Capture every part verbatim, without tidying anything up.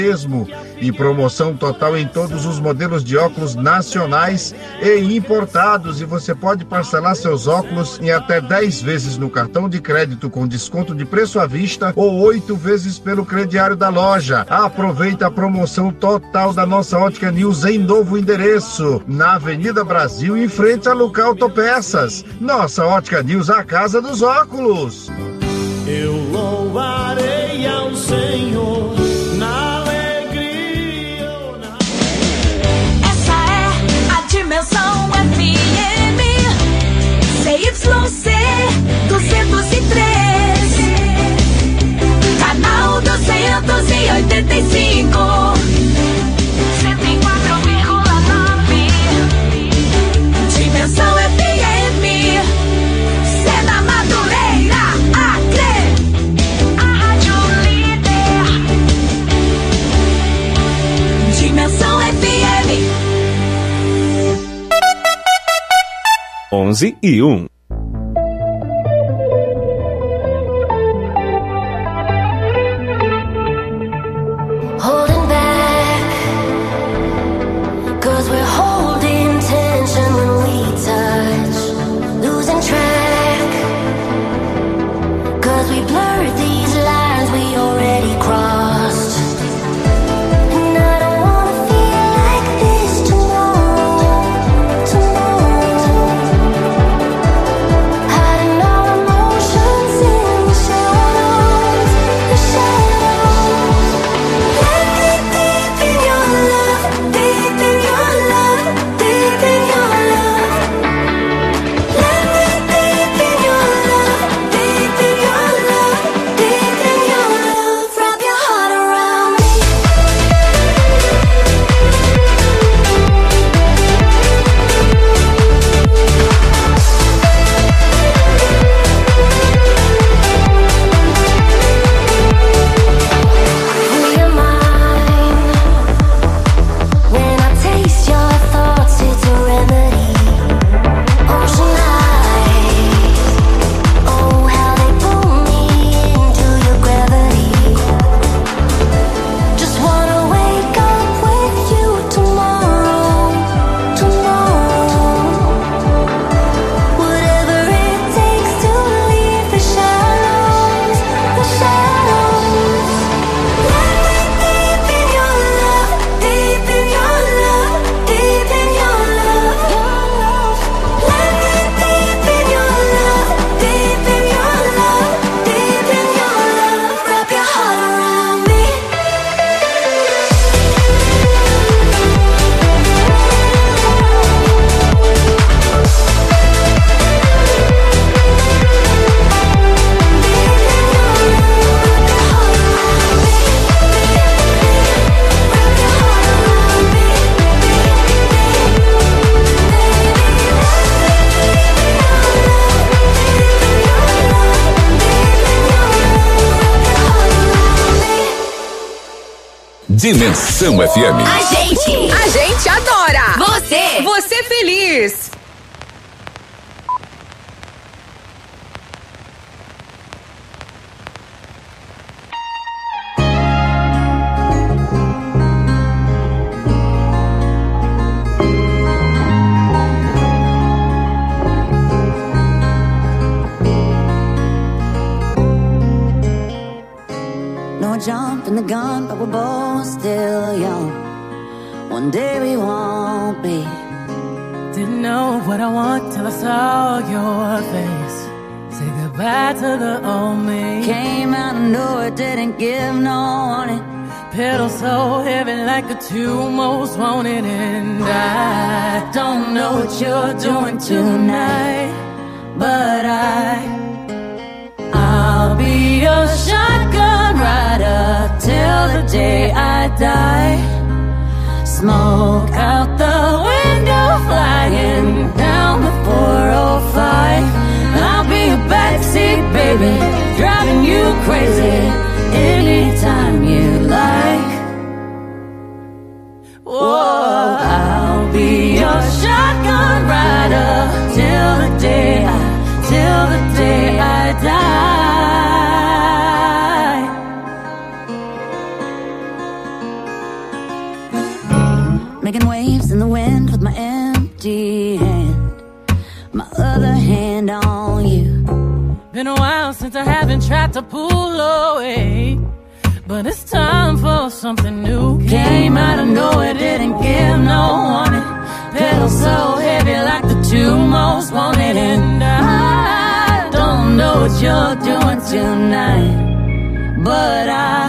mesmo. E promoção total em todos os modelos de óculos nacionais e importados. E você pode parcelar seus óculos em até dez vezes no cartão de crédito com desconto de preço à vista ou oito vezes pelo crediário da loja. Aproveita a promoção total da nossa Ótica News em novo endereço, na Avenida Brasil, em frente a Luca Autopeças. Nossa Ótica News, a casa dos óculos. Eu louvarei ao Senhor na alegria ou na... Essa é a Dimensão F M C Y C duzentos e três, canal duzentos e oitenta e cinco, cento e quatro vírgula nove. Dimensão F M, Sena Madureira, Acre, a rádio líder. Dimensão F M. onze e um. Holding back, 'cause we're holding tension when we touch, losing track, 'cause we blurred these lines we already crossed. And I don't wanna feel like this tomorrow, tomorrow. Hiding our emotions in the shadows, the shadows. Let me deep in your love, deep in your love, deep in your love. Let me deep in your love, deep in your love, deep in your love. Wrap your heart around me. Free your mind. When I taste your thoughts, it's a remedy. Ocean eyes, oh how they pull me into your gravity. Just wanna wake up with you tomorrow, tomorrow. Whatever it takes to leave the shadows, the shadows. Let me deep in your love, deep in your love, deep in your love. Let me deep in your love, deep in your love, deep in your love. Wrap your heart around me. Dimensão F M. A gente, a gente adora. Você, você feliz. No jumping the gun, but we're both still young. One day we won't be. Didn't know what I want till I saw your face. Say goodbye to the old me. Came out of nowhere, didn't give no warning. Pedal so heavy like a two most wanted. And I don't know what you're doing tonight, but I I'll be your shotgun rider till the day I die. Smoke out the window, flying down the four oh five. I'll be a backseat baby, driving you crazy anytime you like. Whoa, I'll be your shotgun rider till the day I, till the day I die. making waves in the wind with my empty hand, my other hand on you. Been a while since I haven't tried to pull away, but it's time for something new. Came out of nowhere, didn't give no warning. Pedal so heavy like the two most wanted. And I don't know what you're doing tonight, but I,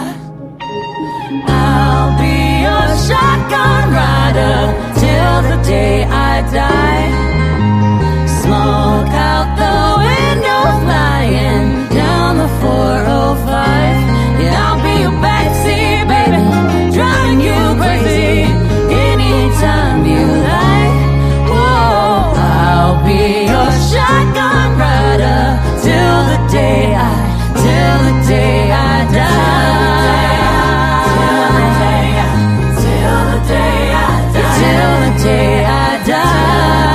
I'll be your shotgun rider till the day I die. Smoke out the window, flying down the four oh five. Yeah, I'll be your backseat, baby, driving you crazy anytime you like. Whoa, I'll be your shotgun rider till the day I, till the day I die. Till the day I die. Till the day I die.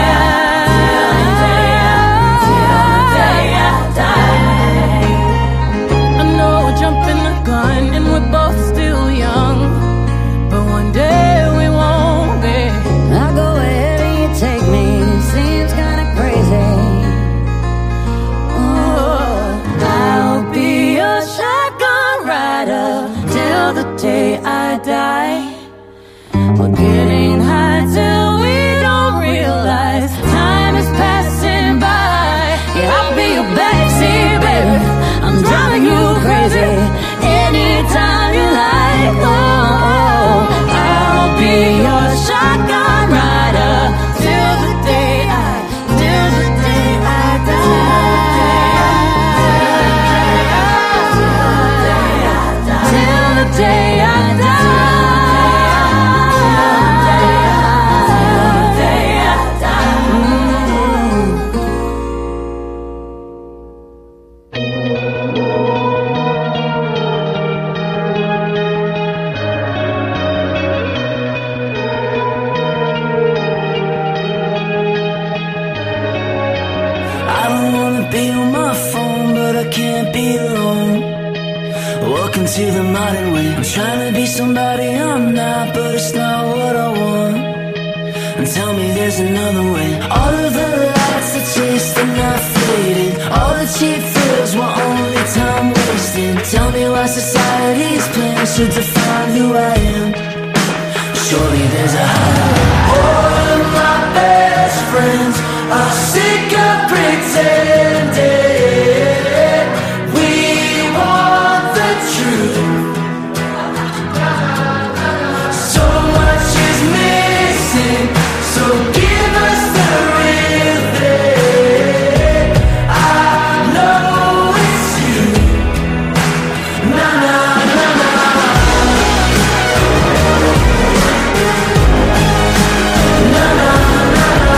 Day I die. We're getting high till we don't realize time is passing by. Yeah, I'll be your backseat, baby, I'm driving you crazy anytime you like. Oh, I'll be your shotgun rider till the day I, till the day I die. Till the day I die. I don't wanna be on my phone, but I can't be alone. Welcome to the modern way. I'm trying to be somebody I'm not, but it's not what I want. And tell me there's another way. All of the lights are chased and not faded. All the cheap thrills were only time wasted. Tell me why society's plans should define who I am. Surely there's a highway. All of my best friends are sick of pretending. We want the truth. So much is missing, so give us the real thing. I know it's you. Na na na na. Na na na na.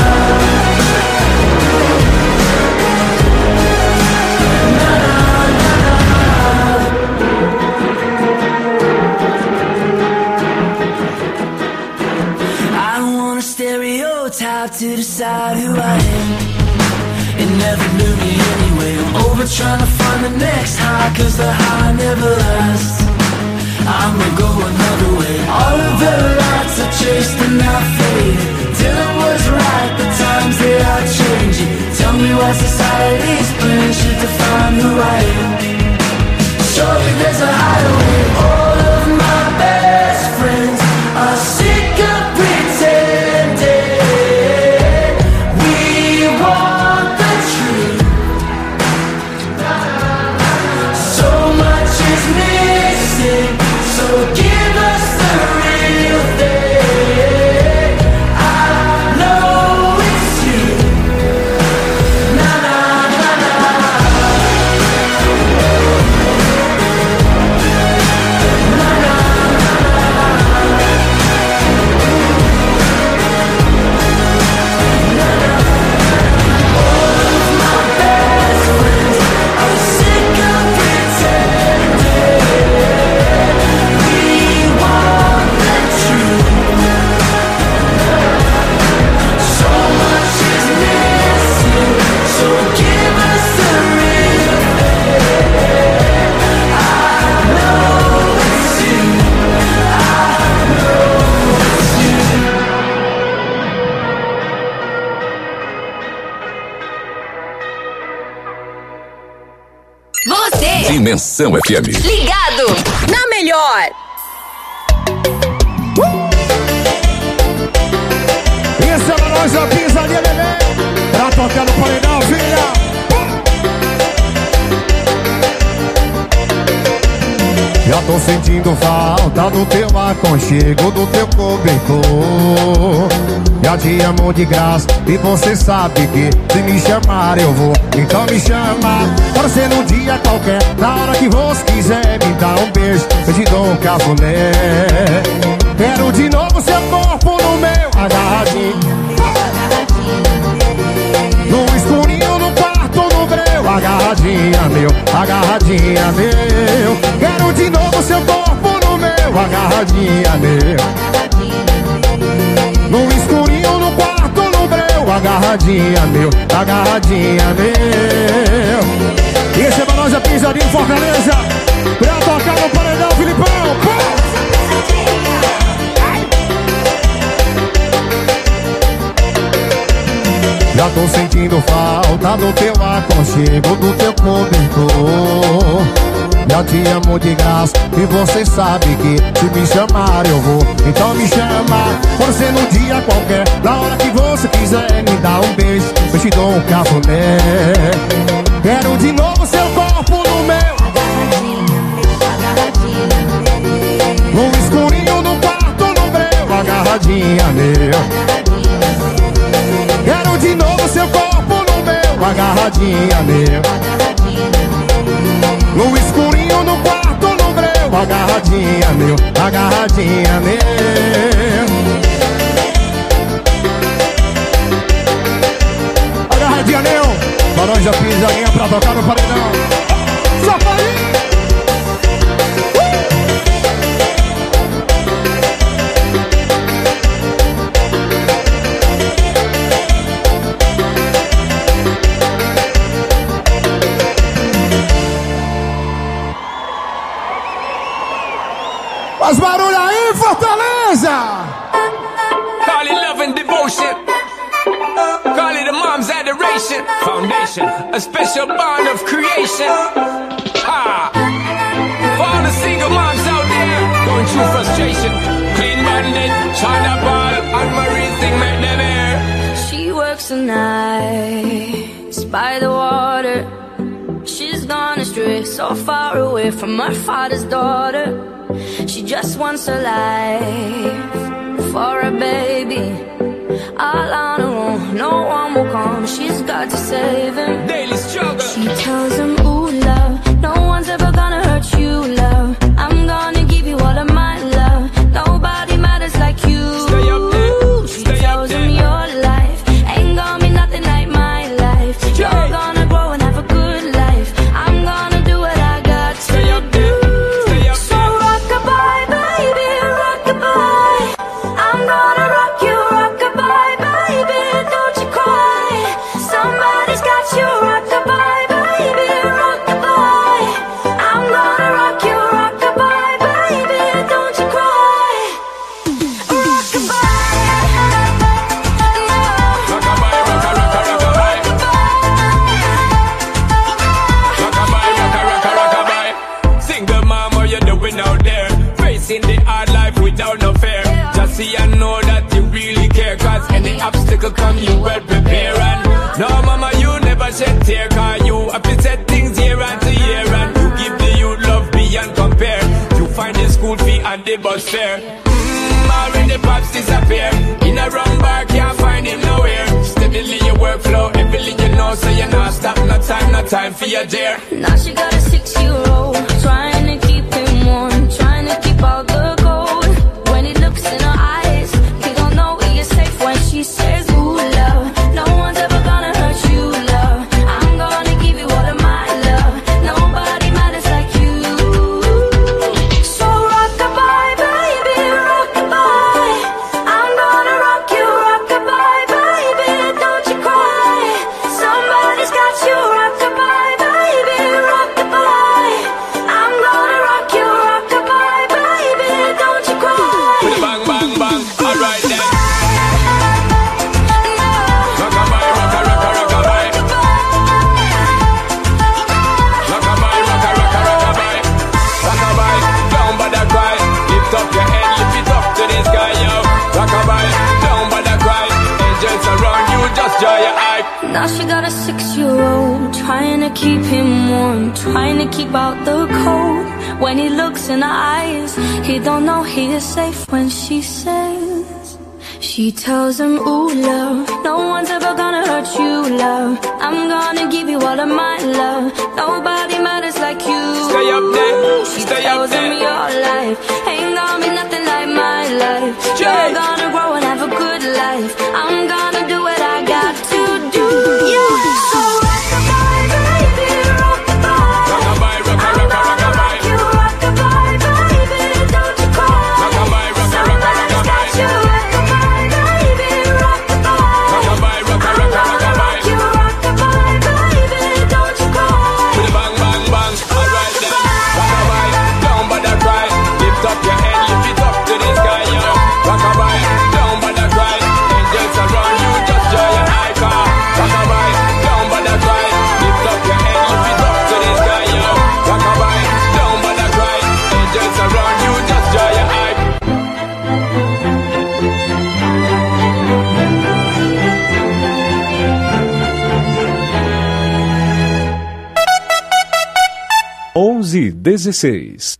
Stereotype to decide who I am. It never knew me anyway. I'm over trying to find the next high, cause the high never lasts. I'ma go another way. All of the lights are chased and not faded. Dylan was right, the times they are changing. Tell me why society's plans should define who I am. Surely there's a highway. All of my best friends are sick of pretending. We want the truth. So much is missing, so give us the real thing. I know it's you. Na na na na. Na na we Atenção F M. Ligado na melhor. Esse é o nós, a pisadinha, bebê. Pra tocar no paredão, filha. Já tô sentindo falta do teu aconchego, do teu cobertor. Já te amo de graça e você sabe que se me chamar eu vou. Então me chama, pode ser num dia qualquer, na hora que você quiser me dar um beijo, eu te dou um cafuné. Quero de novo seu corpo no meu, agarradinho, no escurinho, no quarto, no breu. Agarradinha meu, agarradinha meu. Quero de novo seu corpo no meu, agarradinha meu, no escurinho, no quarto, no breu. Agarradinha meu, agarradinha meu. E esse é pra nós, a pisadinha em Fortaleza. Pra tocar no paredão, Filipão. Pô! Já tô sentindo falta do teu aconchego, do teu cobertor. Já te amo de graça e você sabe que se me chamar eu vou. Então me chama, pode ser num dia qualquer, na hora que você quiser me dar um beijo, eu te dou um cafuné. Quero de novo seu corpo no meu, no escurinho, no quarto, no breu. Agarradinha meu. Quero de novo seu corpo no meu, agarradinha meu, no escurinho, no quarto, no breu. Agarradinha meu, agarradinha meu. Agarradinha meu. Laranja pisadinha pra tocar no paredão. Safarinho. Faz barulho aí, Fortaleza! Call it love and devotion. Call it a mom's adoration. Foundation, a special bond of creation. Ah, for all the single moms out there going through frustration. Clean Bandit, China Ball, and Marie thing make them air. She works the nights by the water. She's gone astray, so far away from her father's daughter. She just wants a life for a baby, all on her own, no one will come. She's got to save him. Daily struggle. She tells him, ooh, love, no one's ever gonna hurt you, love. I'm gonna give you all of my love. Nobody matters like you. Stay up there. She Stay tells up there. him your life ain't gonna be nothing like my life. You're Hey. gonna grow and have a good life. I'm gonna do what I got to Stay up do. there. Stay up So there. rock-a-bye, baby, rock-a-bye. I'm gonna rock you, rock-a-bye, baby, don't you cry. Somebody's got you, rock-a-bye, baby, rock-a-bye. I'm gonna rock you, rock-a-bye, baby, don't you cry. Rock-a-bye, Rock-a-bye, rocka, rocka, rock-a-bye. Rock-a-bye, rocka, rocka, rock-a-bye. Single mom, what you doing out there? Facing the hard life without no fear. Just see and know that you really care. Cause any obstacle come, you well prepare. And no, mama, you never shed tear. Cause you have to set things year after year. And you give the youth love beyond compare. You find the school fee and the bus fare. Mmm, already pops disappear. In a wrong bar, can't find him nowhere. Steadily your workflow, everything you know. So you're not stop, no time, no time for your dear. now she got a six-year-old, trying to keep him warm, trying to keep all the gold. When he looks in her eyes, he don't know he is safe when she says, ooh, love, no one's ever gonna hurt you, love. I'm gonna give you all of my love. Nobody matters like you. So rock-a-bye, baby, rock-a-bye. I'm gonna rock you, rock-a-bye, baby, don't you cry. Somebody's got you, rock-a-bye, baby, rock-a-bye. I'm gonna rock you, rock-a-bye, baby, just joy your hype. Now she got a six-year-old, trying to keep him warm, trying to keep out the cold. When he looks in her eyes, he don't know he is safe when she says, she tells him, ooh, love, no one's ever gonna hurt you, love. I'm gonna give you all of my love. Nobody matters like you. Stay up there, she stay tells up there. him your life ain't gonna be nothing like my life. You're gonna grow and have a good life. I'm gonna do what I got to do. Yeah. So rock-a-bye, baby, rock-a-bye. Rock-a-bye, rock-a-bye, rock-a-bye. You rock-a-bye, baby, don't you cry. Rock-a-bye, rock-a-bye, rock-a-bye. You rock-a-bye, baby, rock-a-bye. Rock-a-bye, rock-a-bye, rock-a-bye. You rock-a-bye, baby, don't you cry. With a bang, bang, bang. Alright then. Rock-a-bye, don't bother cry. Lift up your head, lift it up to the sky, yo. Rock-a-bye, don't bother cry. Angels around you, just joy your high car. Rock-a-bye, don't bother cry. Lift up your head, lift it up to the sky, yo. Rock-a-bye, don't bother cry. Angels around you, just joy your high. onze e dezesseis.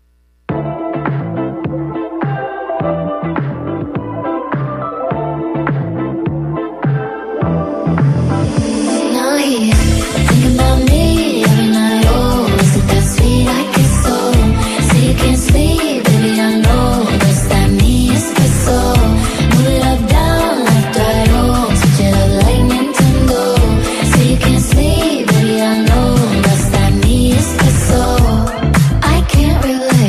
Now here, thinking about me every night. Oh, isn't that sweet? I get so say you can't sleep, baby. I know that's that me espresso. Move it up, down, left, right, oh, switch it up like Nintendo. Say you can't sleep, baby. I know that's that me espresso. I can't relate.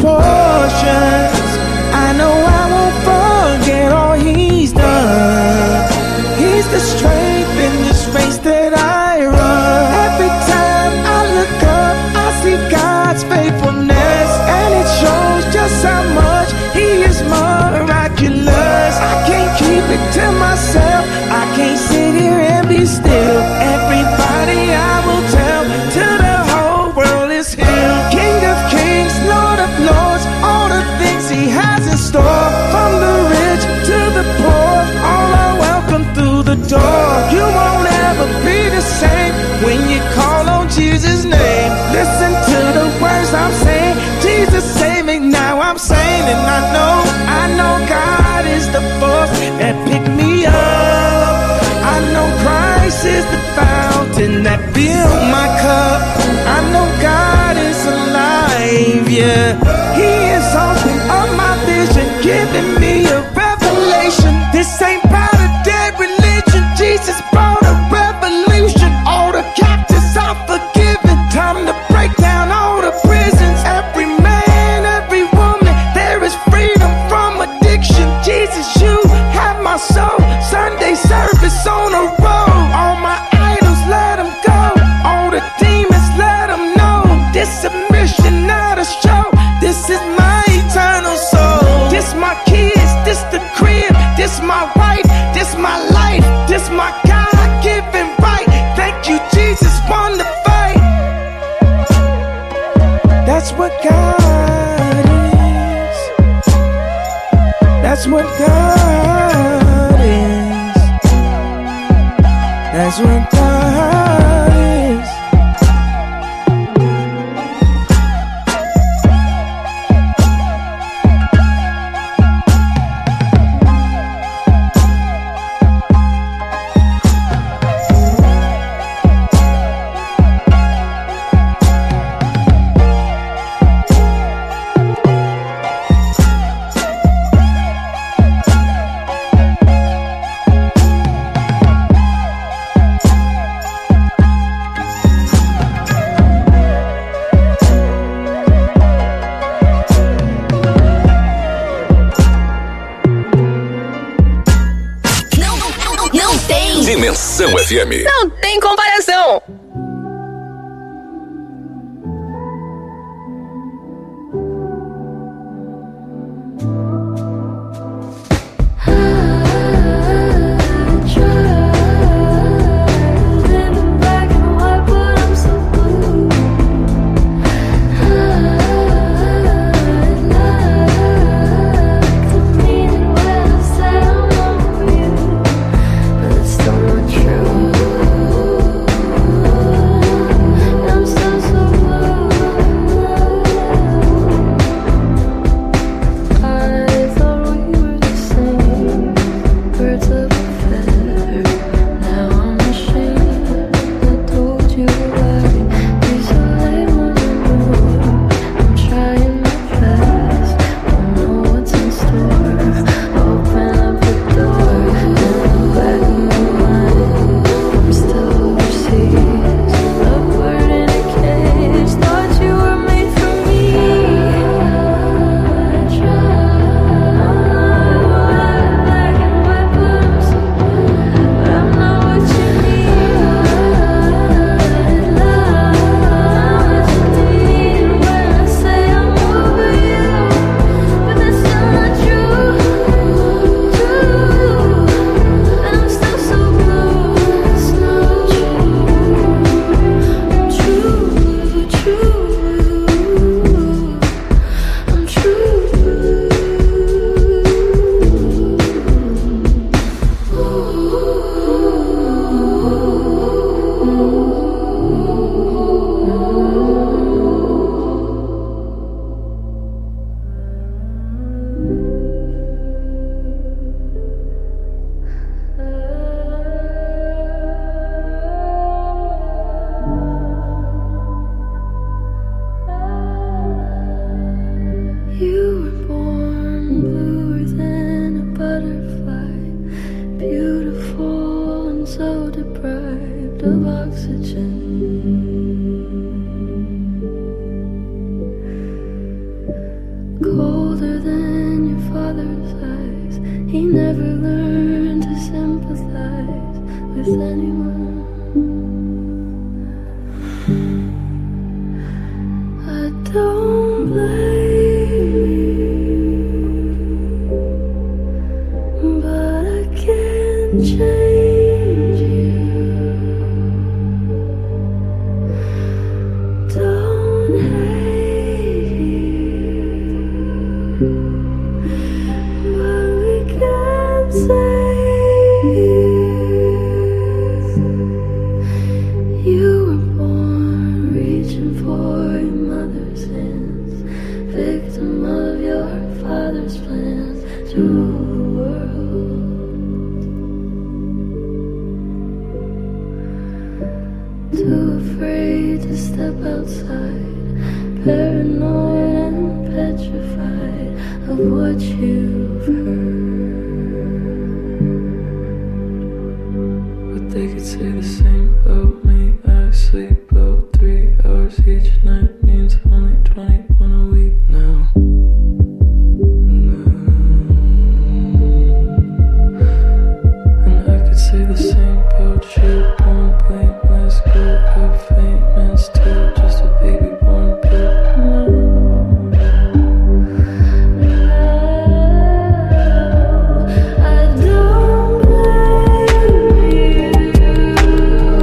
portions. I know I won't forget all he's done. He's the strength in this race that I run. Every time I look up, I see God's faithfulness, and it shows just how much he is miraculous. I can't keep it to myself, I can't sit here and be still. Everybody I will tell, till the whole world is healed. King of kings, Lord of lords, all the things he has in store. From the rich to the poor, all are welcome through the door. You won't ever be the same when you call on Jesus' name. Listen to the words I'm saying, Jesus save me, now I'm saying, and I know, I know God is the force that picked me up. I know Christ is the fountain that filled my cup. I know God is alive, yeah. He is open up my vision, giving me a revelation. This ain't about a dead religion, Jesus brought a revolution. All the captives are forgiven, time to break down all the prisons. Every man, every woman, there is freedom from addiction. Jesus, you have my soul. Sunday service on the road. All my idols, let them go. All the demons, let them know. This submission, not a show. This is my eternal soul. This my kids, this the crib. This my wife, this my life. This my God-given right. Thank you, Jesus, won the fight. That's what God is. That's what God is. That's what God is. Dimensão F M. Não tem comparação. of oxygen. with anyone. I don't blame you, but I can't change you. Don't hate you, but we can't save you. You were born reaching for your mother's hands, victim of your father's plans to rule the world. Too afraid to step outside, paranoid and petrified of what you've heard. But they could say the same about me. I sleep about three hours each night, means only twenty-one a week now. And I could say the same about you. Born blameless, good at famous too, just a baby born good. No. I don't blame you.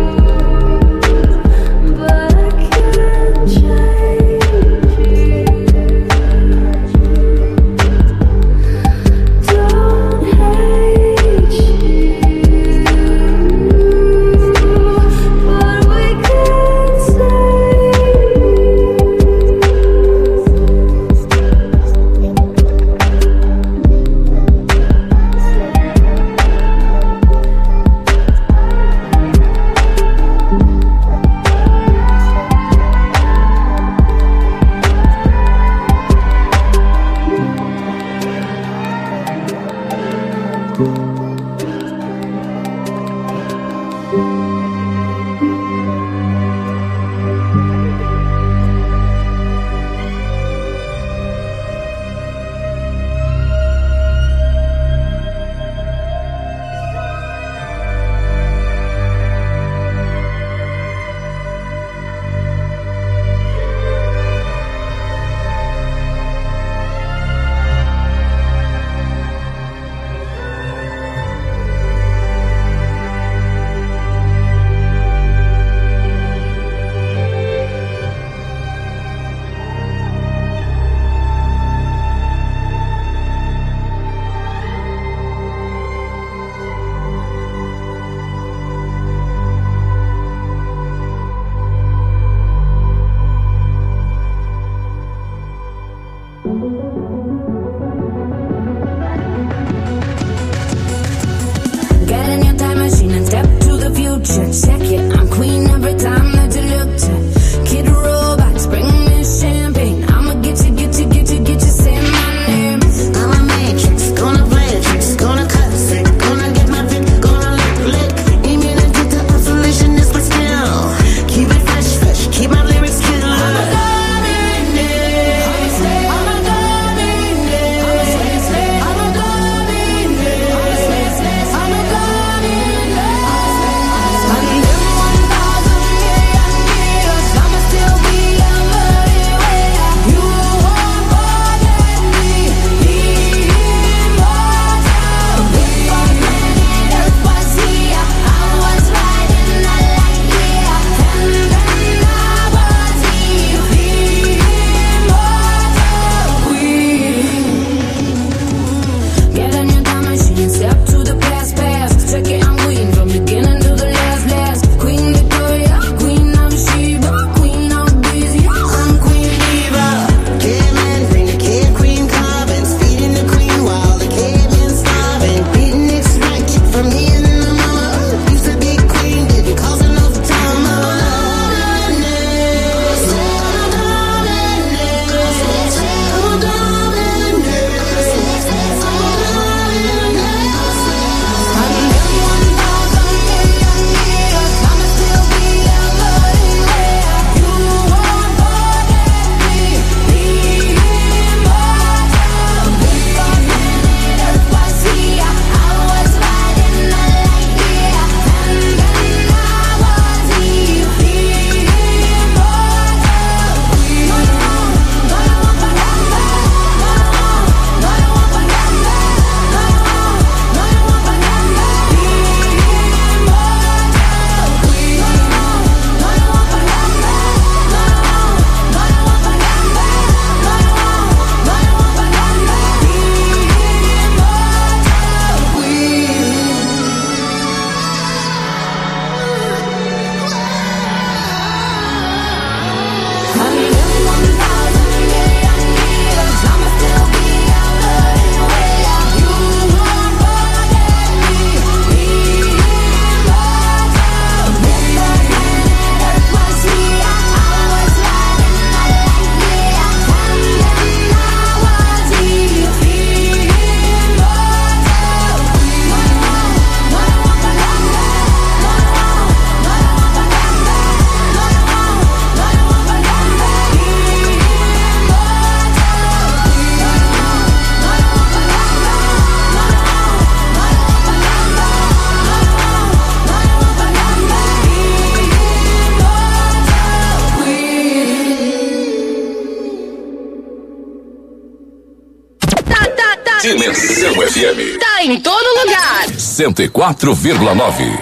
M. Tá em todo lugar. cento e quatro vírgula nove.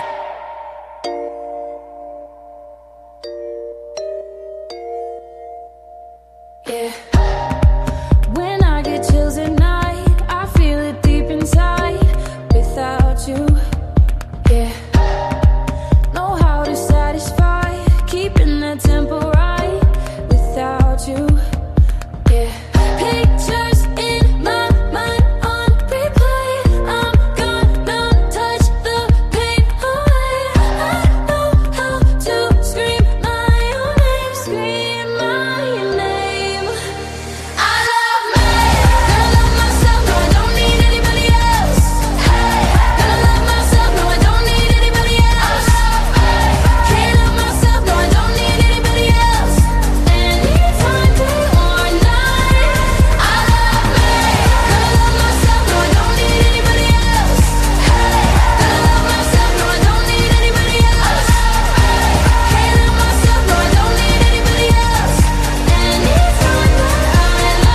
When I get chills at night, I feel it deep inside. Without you, yeah. Know how to satisfy, keeping that tempo right. Without you, yeah. Pictures in my mind on replay. I'm gonna touch the pain away. I know how to scream my own name, scream my name. I love me, gonna love myself, no I don't need anybody else. Hey, gonna love myself, no I don't need anybody else. Can't love myself, no I don't need anybody else. Anytime, day or night. I love me, gonna love myself, no I don't need anybody else. Hey, gonna love myself, no I don't need anybody else. Can't love myself, no I don't need anybody else. Anytime that I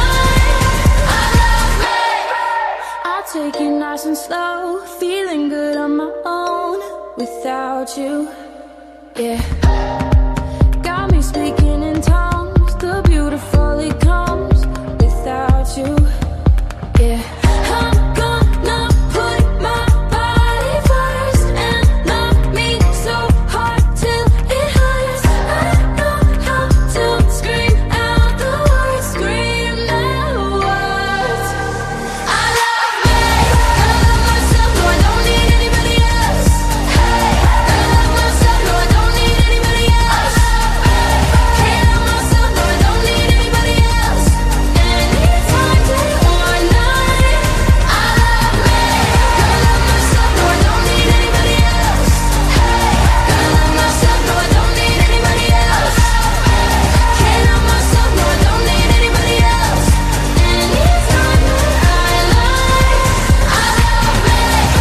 lie, I'll take it nice and slow, feeling good on my own without you, yeah. Got me speaking in tongues, the beautiful it comes without you, yeah. I'm gonna put my body first and love me so hard till it hurts. I know how to scream out the words, scream the words. I love me, gonna love myself, no I don't need anybody else. Hey, gonna love myself, no I don't need anybody else. Can't love myself, no I don't need anybody else. Anytime, day or night. I love me, gonna love myself, no I don't need anybody else. Hey, gonna love myself, no I don't need anybody else. Can't love myself, no I don't need anybody else. Anytime that I lie, I love me.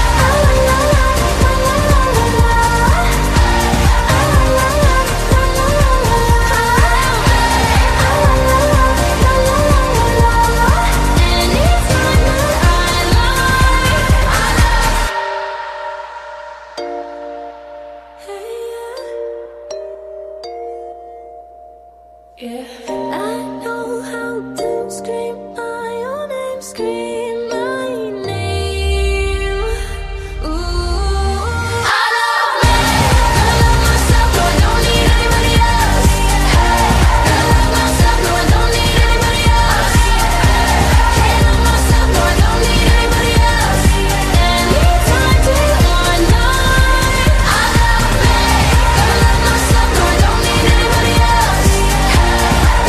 Yeah, I know how to scream my own name, scream my name. Ooh, I love me, gonna love myself, no I don't need anybody else. Hey, gonna love myself, no I don't need anybody else. Can't love myself, no I don't need anybody else. Anytime, day or night. I love me, gonna love myself, no I don't need anybody else. Hey,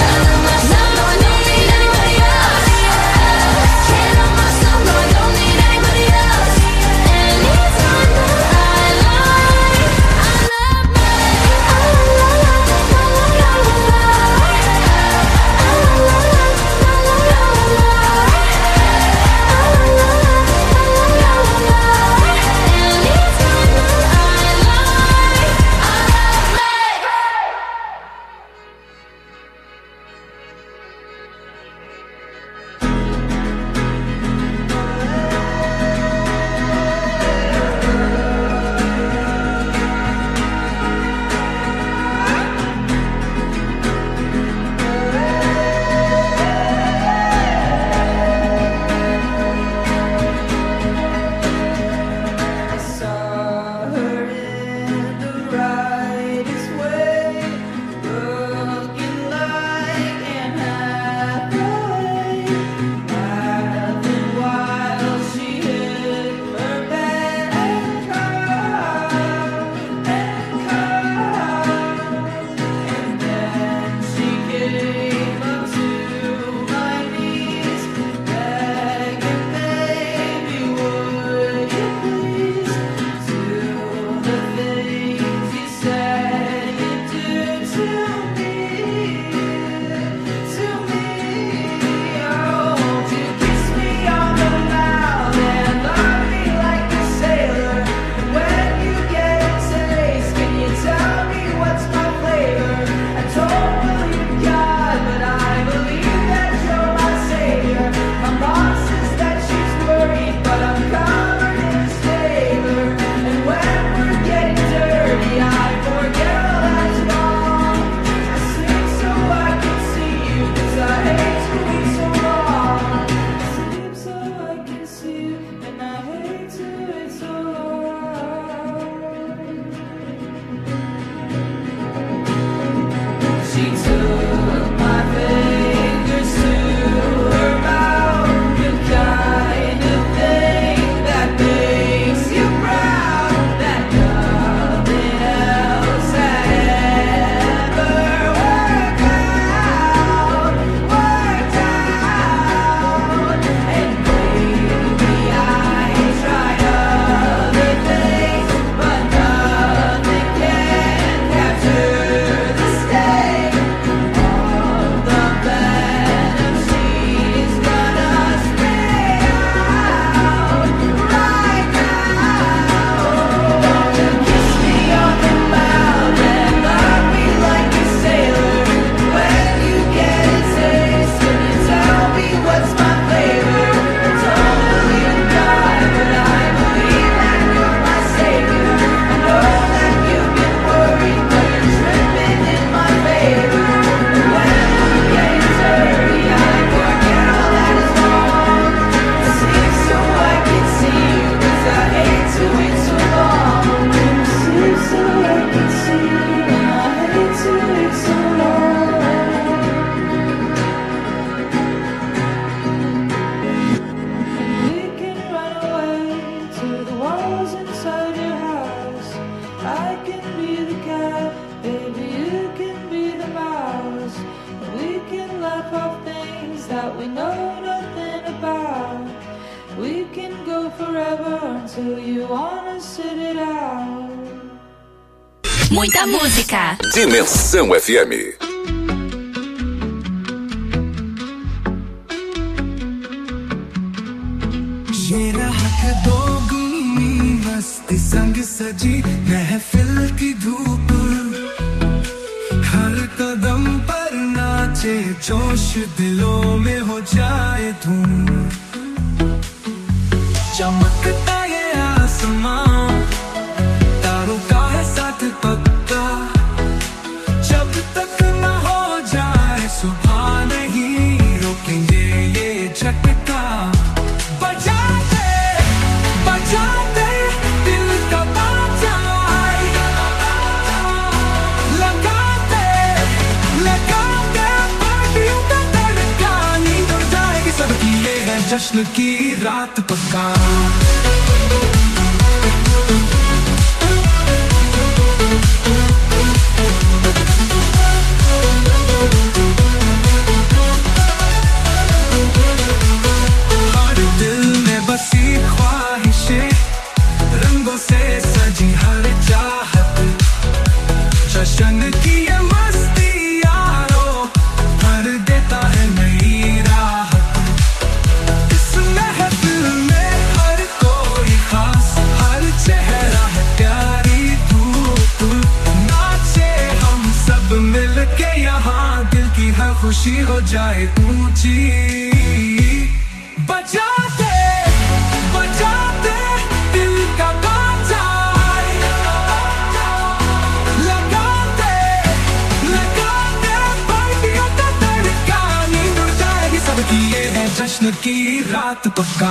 she took my fingers to her mouth. The kind of thing that makes you proud, that nothing else had ever worked out, worked out. And maybe I tried other things, but nothing can capture the sting of the venom she's gonna spit out right now. Kiss me on the mouth and lock me like a sailor. When you get a taste, can you tell me what's my flavor? Don't believe God, but I believe that you're my savior. I know that you've been worried, but you're tripping in my favor. When we get dirty, I forget all that is wrong. Sleep so I can see you, 'cause I hate to wait so long. Sleep so I can see you, and I hate to wait so long. We can run away to the walls inside your house. I can be the cat, baby, you can be the mouse. We can laugh off things that we know nothing about. We can go forever until you wanna sit it out. Muita música. Dimensão F M. ये रात दोगुनी मस्ती संग सजी महफिल की धूप, हर कदम पर नाचे जोश दिलों में हो जाए धूम। चमकता ये आसमां तारों का है साथ पक्का, जब तक न हो जाए सुबह नहीं रोकेंगे ये झटका। बजाते बजाते दिल का बाजा, लगाते लगाते पार्टियों का तड़का, नींद उड़ जाएगी सबकी, ये है जश्न की रात पक्का। हर दिल में बसी ख्वाहिशें, रंगों से सजी हर चाहत, जश्न की ये मस्ती यारो भर देता है नई राहत। इस महफिल में हर कोई खास, हर चेहरा है प्यारी धूप, नाचे हम सब मिलके यहाँ, दिल की हर खुशी हो जाए ऊंची। बजाते बजाते दिल का बाजा, लगाते लगाते पार्टियों का तड़का, नींद उड़ जाएगी सबकी, ये है जश्न की रात पक्का।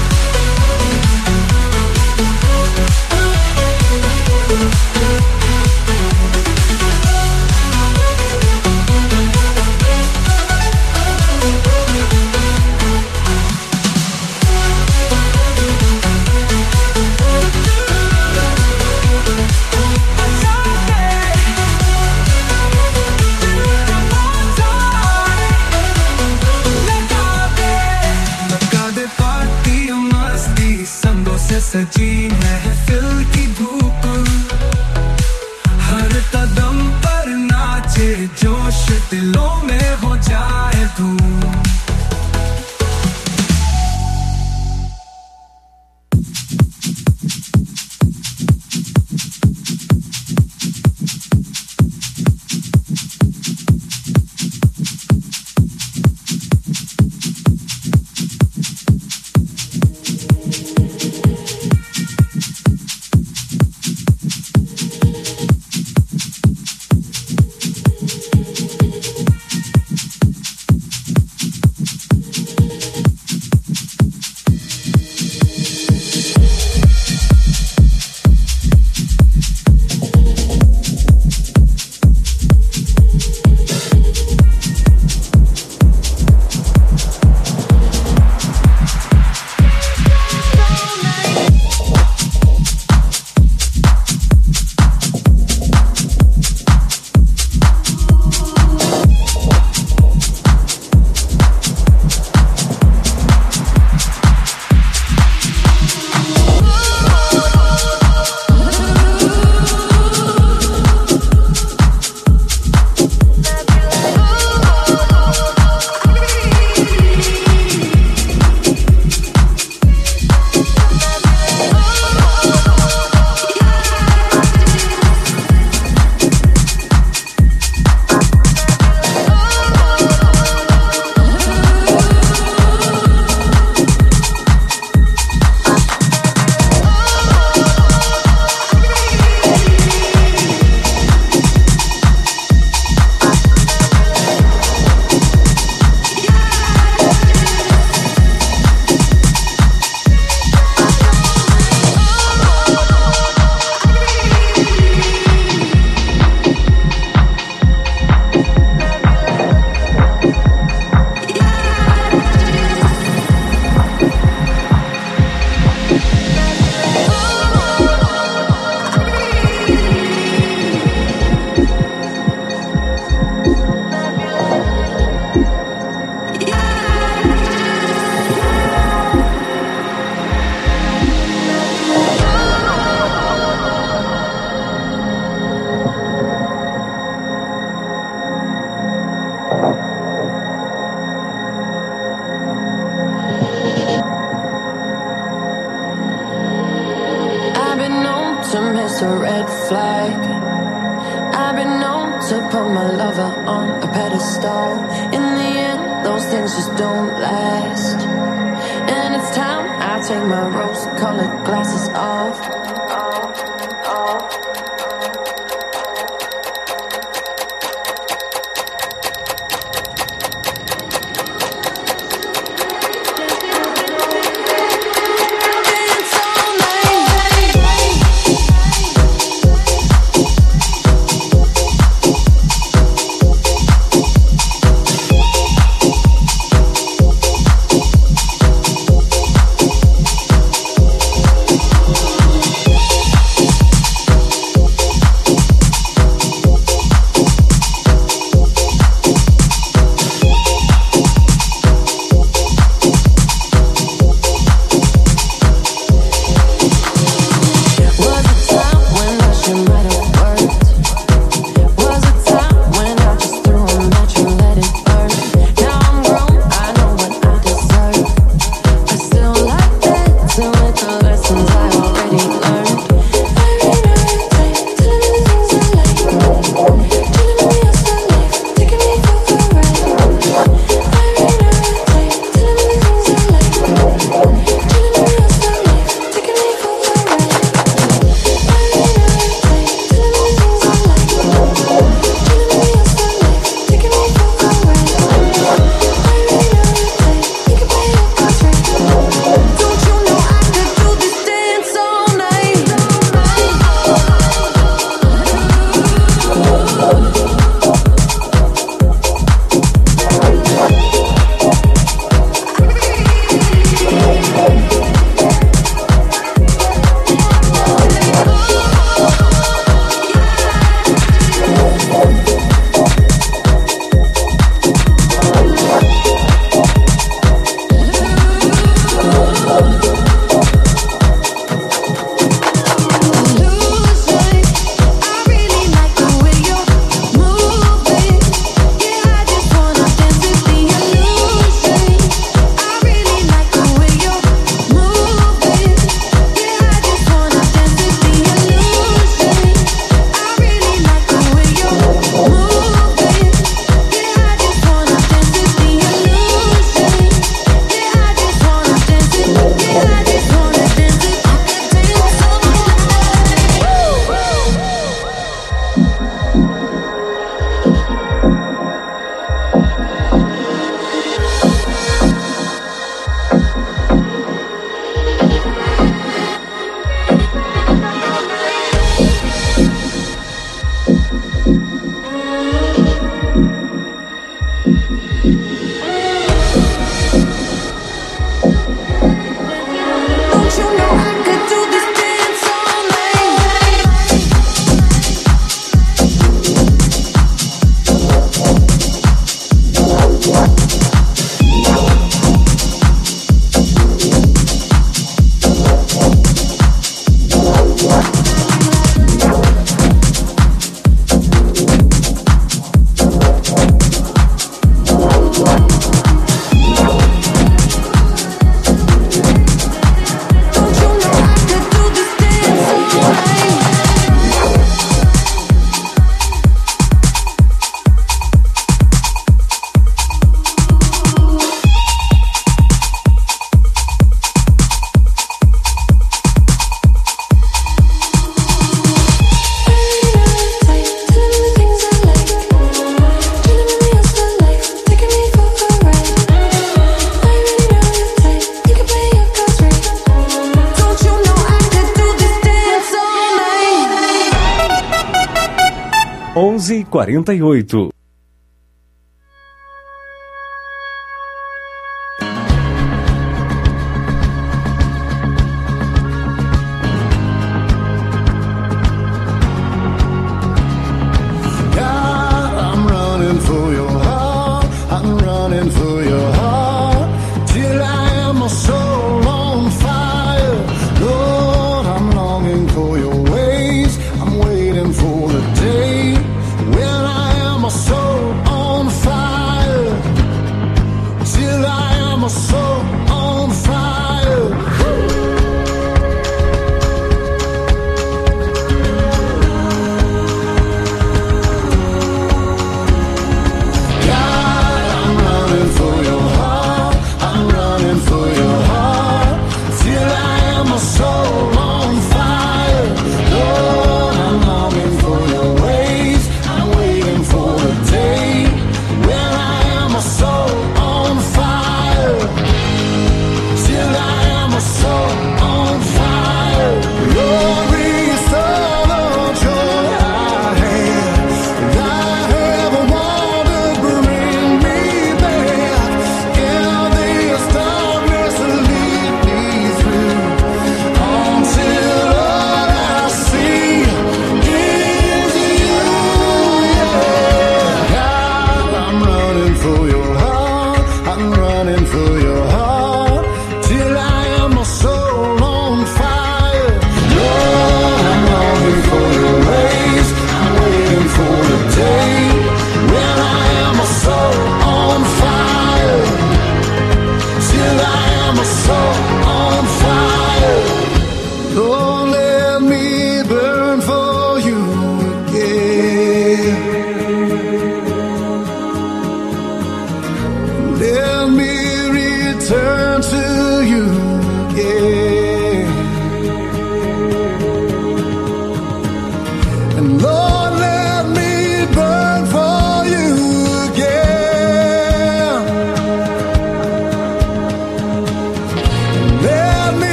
सजी महफिल की धूप, हर कदम पर नाचे जोश दिलों में हो जाए धूम। to put my lover on a pedestal. In the end, those things just don't last. And it's time I take my rose-colored glasses off. onze e quarenta e oito. For the day when I am a soul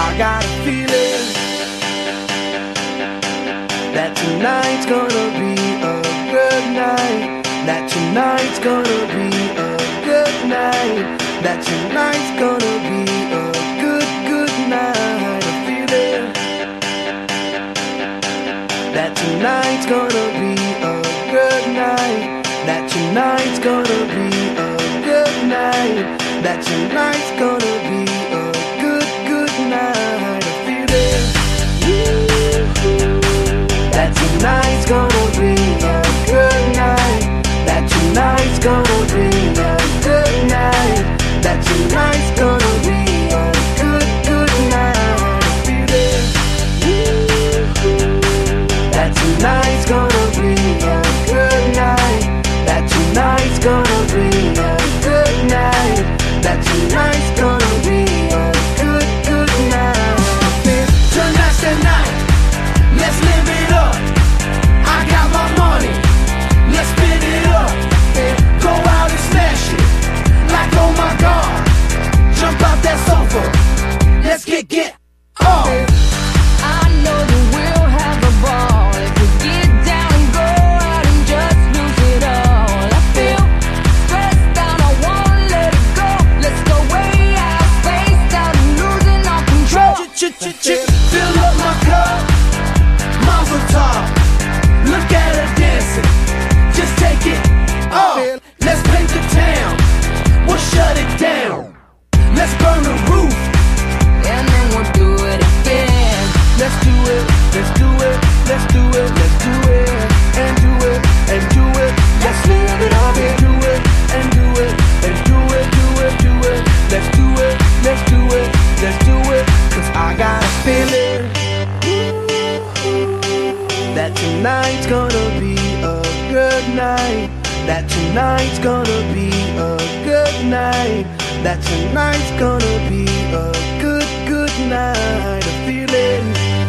I got a feeling that tonight's gonna be a good night. That tonight's gonna be a good night. That tonight's gonna be a good, good night. A feeling that tonight's gonna be a good night. That tonight's gonna be a good night. That tonight's gonna be a good, good night. A feeling that tonight's gonna be a good night. That tonight's gonna be a good night. That tonight's gonna be a good, good night. A feeling that tonight's gonna be a good night. That tonight's gonna be a good night. That tonight's gonna be a good, good night. Tonight's the night, let's live it up. I got my money, let's spin it up. Go out and smash it, like oh my God. Jump out that sofa, let's get, get up. I know that we'll have a ball if we get down and go out and just lose it all. I feel stressed out, I won't let it go. Let's go way out, spaced out and losing all control. Fill up my cup, Mazel tov. Look at her dancing, just take it off. Let's paint the town, we'll shut it down. Let's burn the roof, and then we'll do it again. let's do it, let's do it, let's do it, let's do it, and do it, and do it. Let's live it up and do it, and do it, and do it, do it, do it. Let's do it, let's do it, let's do it. Cause I got a feeling that tonight's gonna be a good night. That tonight's gonna be a good night. That tonight's gonna be a good, good night. A feeling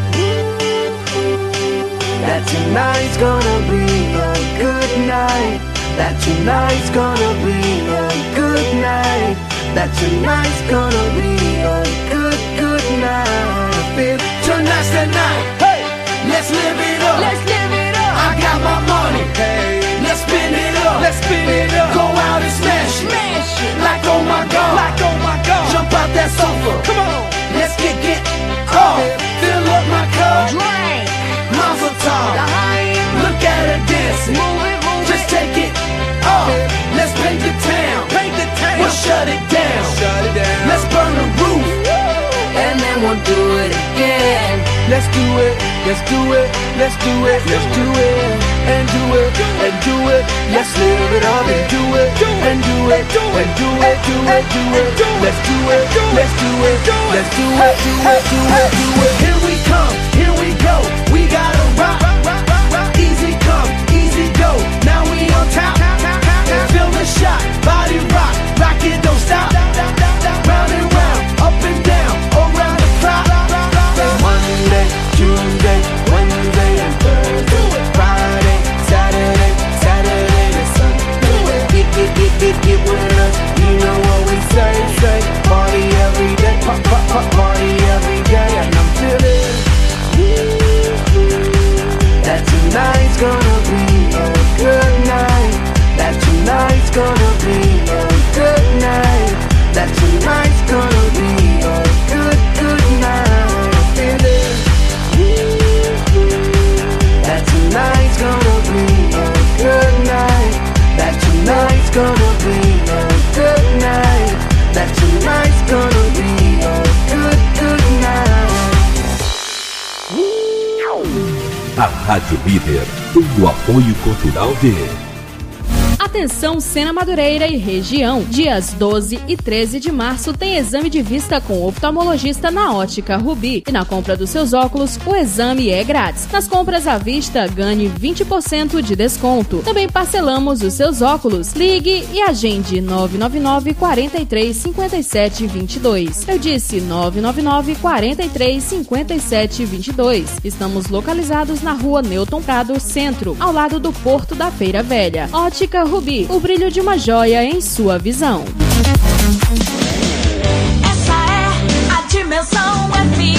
that tonight's gonna be a good night. That tonight's gonna be a good night. That tonight's gonna be a good, good night. I feel tonight's the night. Hey, let's live it up. Let's live it up. I got my money. Hey, let's spin it up. Let's spin it up. Go out and smash it. Smash it. Like oh my God. Like oh my God. Jump out that sofa. Come on. Let's get, get up. Fill up my cup. Drink. Mazel tov. The high. Look at her dancing. Move it, move Just it. take it up. Let's paint the town. Paint the town. We'll shut it down. Shut it down. Let's burn the roof. And then we'll do it again. Let's do it, let's do it, let's do it, let's do it, and do it, and do it. Let's live it up and do it, and do it, and do it, do it, do it. Let's do it, let's do it, let's do it, do it, do it, do it. Here we come, here we go. We gotta rock, rock, rock, rock. Easy come, easy go. Now we on top. Feel the shot, body rock, rock it, don't stop. Round and round, up and down, around the clock. Monday, Tuesday, Wednesday, and Thursday. Friday, Saturday, Saturday, and Sunday. Get, get, get, get, get with us. You know what we say, say. Party every day, pop, pop, pop, party every day. And I'm feeling that tonight's gonna be a good night. That tonight's gonna be a good night. That tonight's gonna be a good, good night. I'm feeling that tonight's gonna be a good night. That tonight's gonna be a good night. That tonight's gonna be a good, good night. A Rádio Líder tem o apoio cultural de... Atenção Sena Madureira e região. Dias doze e treze de março tem exame de vista com oftalmologista na Ótica Rubi. E na compra dos seus óculos, o exame é grátis. Nas compras à vista, ganhe vinte por cento de desconto. Também parcelamos os seus óculos. Ligue e agende nove nove nove, quatro três, cinco sete, dois dois. Eu disse nove nove nove, quatro três, cinco sete, dois dois. Estamos localizados na rua Newton Prado, Centro, ao lado do Porto da Feira Velha. Ótica Rubi, o brilho de uma joia em sua visão. Essa é a Dimensão F M.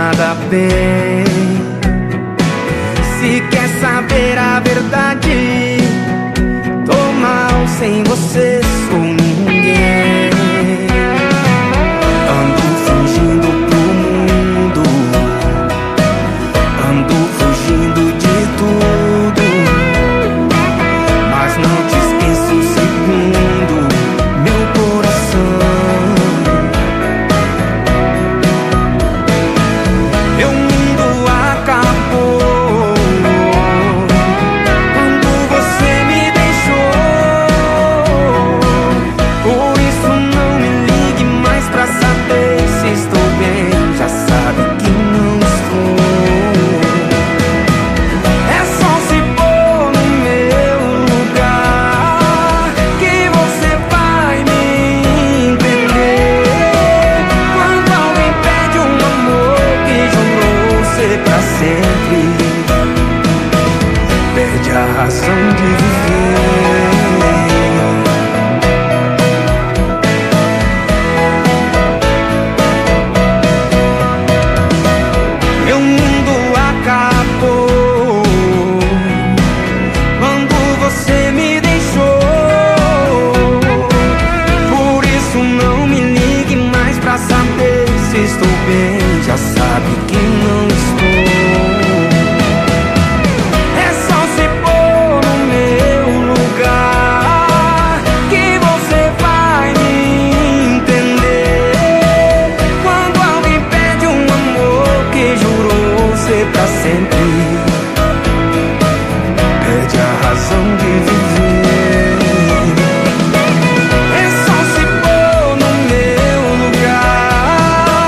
nada bem. Se quer saber a verdade, tô mal sem você.